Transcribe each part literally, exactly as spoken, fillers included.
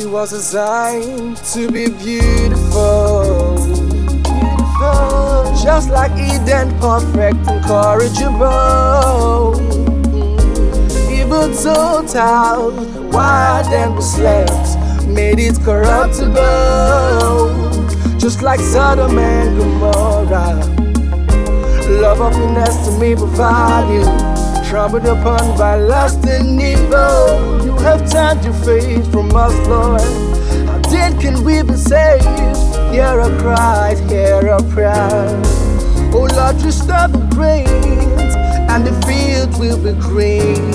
was designed to be beautiful, beautiful, just like Eden, perfect and corrigible. Even total, why then we slept, made it corruptible, just like Sodom and Gomorrah. Love of finesse to me provide you, trampled upon by lust and evil. You have turned your face from us, Lord. How then can we be saved? Hear our cries, hear our prayers. Oh Lord, restore the grains, and the fields will be green.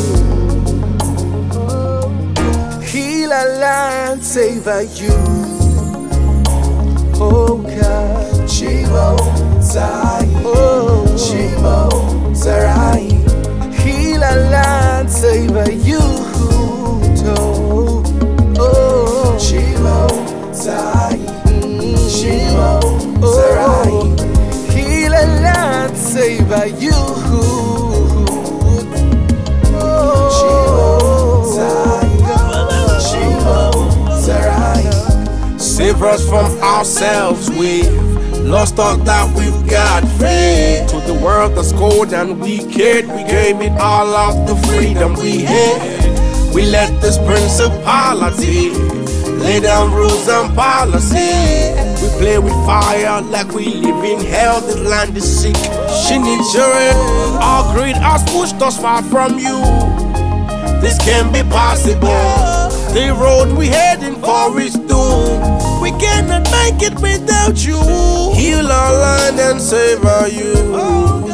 Heal our land, save our youth. Oh God, Chivo Zai, oh Chivo Zarai, heal our land, save our youth. Oh, oh, Chivo Zai, mm, Chivo oh, Zarai, heal our land, save our youth. Chivo Zai, Chivo Zarai. Save us from ourselves, we've lost all that we've got. Free to the world that's cold and wicked, we gave it all up, the freedom we had. We let this principality lay down rules and policy. We play with fire like we live in hell. This land is sick, she needs your help. Our greed has pushed us far from you. This can't be possible. The road we heading for is doomed. We cannot make it without you. Heal our land and save our youth. Oh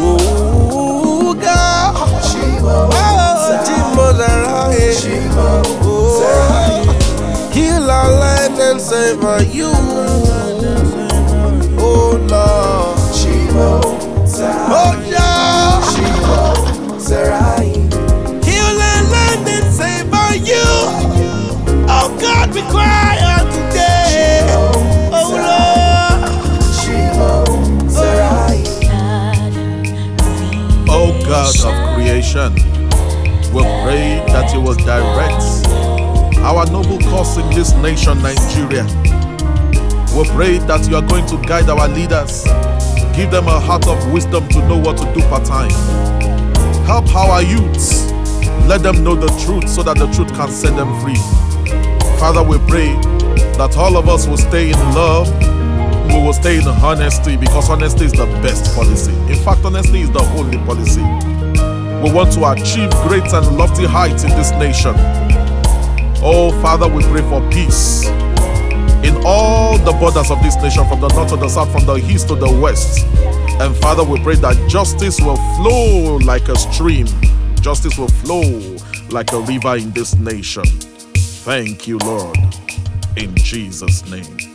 God, Chivo Zarai, Chivo Zarai, heal our land and save our youth. Oh Lord, Chivo oh Zai, yeah, Chivo Zarai, heal our land and save our youth. Oh God, we cry out today. Oh Lord, Chivo Zarai. Oh God of creation, we pray that you will direct our noble cause in this nation, Nigeria. We pray that you are going to guide our leaders, give them a heart of wisdom to know what to do part time. Help our youths, let them know the truth so that the truth can set them free. Father, we pray that all of us will stay in love, we will stay in honesty, because honesty is the best policy. In fact, honesty is the only policy. We want to achieve great and lofty heights in this nation. Oh, Father, we pray for peace in all the borders of this nation, from the north to the south, from the east to the west. And Father, we pray that justice will flow like a stream. Justice will flow like a river in this nation. Thank you, Lord, in Jesus' name.